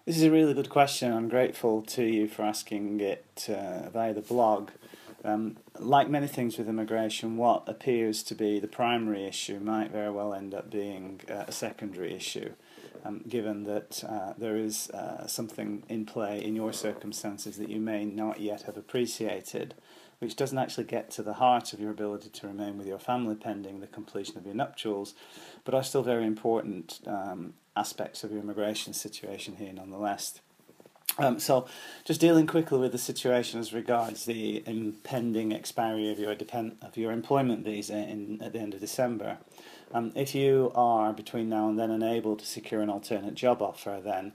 This is a really good question. I'm grateful to you for asking it via the blog. Like many things with immigration, what appears to be the primary issue might very well end up being a secondary issue, given that there is something in play in your circumstances that you may not yet have appreciated, which doesn't actually get to the heart of your ability to remain with your family pending the completion of your nuptials, but are still very important aspects of your immigration situation here nonetheless. So, just dealing quickly with the situation as regards the impending expiry of your employment visa at the end of December. If you are between now and then unable to secure an alternate job offer, then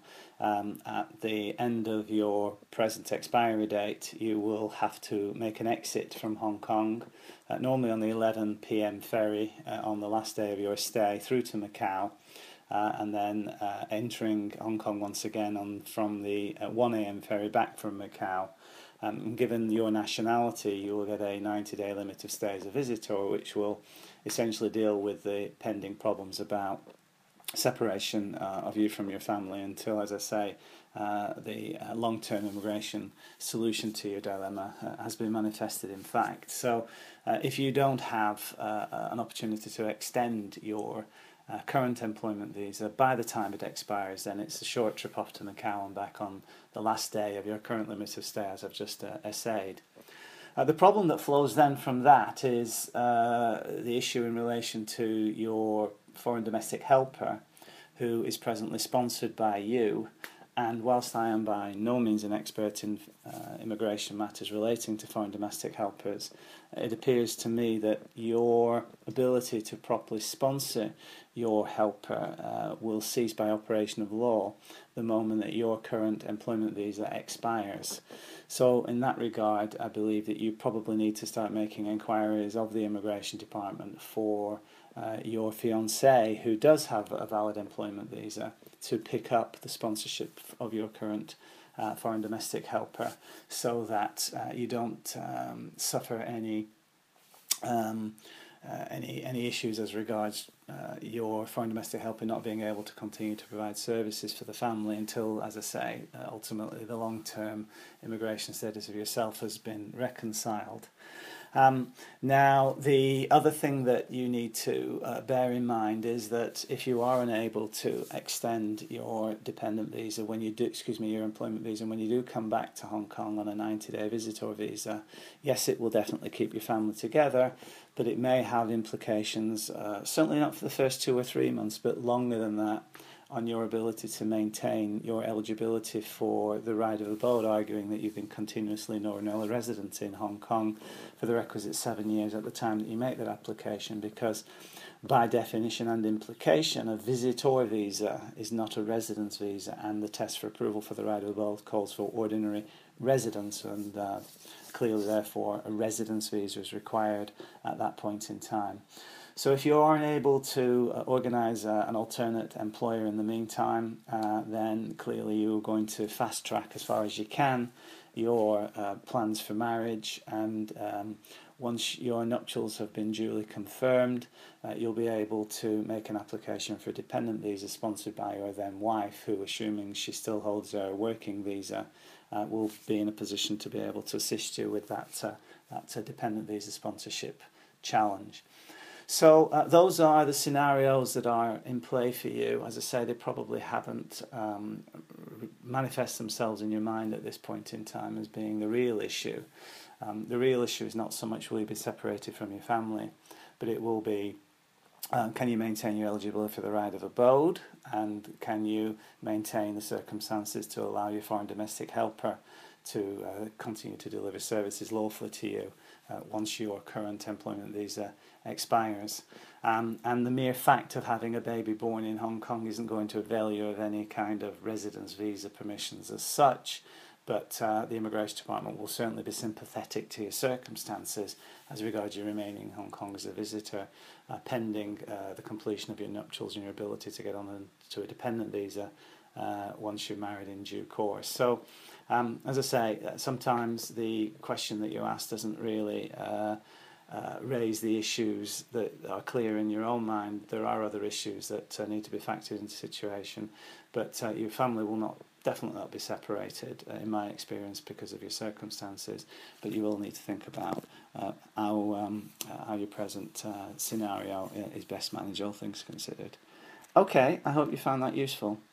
at the end of your present expiry date, you will have to make an exit from Hong Kong, normally on the 11 p.m. ferry on the last day of your stay through to Macau. And then entering Hong Kong once again from the 1 a.m. ferry back from Macau. Given your nationality, you will get a 90-day limit of stay as a visitor, which will essentially deal with the pending problems about separation of you from your family until, as I say, the long-term immigration solution to your dilemma has been manifested in fact. So if you don't have an opportunity to extend your current employment visa by the time it expires, then it's a short trip off to Macau and back on the last day of your current limit of stay, as I've just essayed. The problem that flows then from that is the issue in relation to your foreign domestic helper, who is presently sponsored by you. And whilst I am by no means an expert in immigration matters relating to foreign domestic helpers, it appears to me that your ability to properly sponsor your helper will cease by operation of law the moment that your current employment visa expires. So in that regard, I believe that you probably need to start making inquiries of the Immigration Department for your fiancé, who does have a valid employment visa, to pick up the sponsorship of your current foreign domestic helper, so that you don't suffer any issues as regards your foreign domestic helper not being able to continue to provide services for the family until, as I say, ultimately the long-term immigration status of yourself has been reconciled. Now, the other thing that you need to bear in mind is that if you are unable to extend your dependent visa your employment visa, when you do come back to Hong Kong on a 90-day visitor visa, yes, it will definitely keep your family together, but it may have implications, certainly not for the first 2 or 3 months, but longer than that, on your ability to maintain your eligibility for the right of abode, arguing that you've been continuously an ordinary resident in Hong Kong for the requisite 7 years at the time that you make that application, because by definition and implication, a visitor visa is not a residence visa, and the test for approval for the right of abode calls for ordinary residence, and clearly, therefore, a residence visa is required at that point in time. So if you are unable to organise an alternate employer in the meantime, then clearly you're going to fast track as far as you can your plans for marriage, and once your nuptials have been duly confirmed, you'll be able to make an application for a dependent visa sponsored by your then wife, who, assuming she still holds a working visa, will be in a position to be able to assist you with that dependent visa sponsorship challenge. So those are the scenarios that are in play for you. As I say, they probably haven't manifest themselves in your mind at this point in time as being the real issue. The real issue is not so much will you be separated from your family, but it will be can you maintain your eligibility for the right of abode, and can you maintain the circumstances to allow your foreign domestic helper to continue to deliver services lawfully to you once your current employment visa expires. And the mere fact of having a baby born in Hong Kong isn't going to avail you of any kind of residence visa permissions as such, but the Immigration Department will certainly be sympathetic to your circumstances as regards you remaining in Hong Kong as a visitor, pending the completion of your nuptials and your ability to get on to a dependent visa once you're married in due course. So, as I say, sometimes the question that you ask doesn't really raise the issues that are clear in your own mind. There are other issues that need to be factored into the situation, but your family will not definitely not be separated, in my experience, because of your circumstances. But you will need to think about how your present scenario is best managed, all things considered. Okay, I hope you found that useful.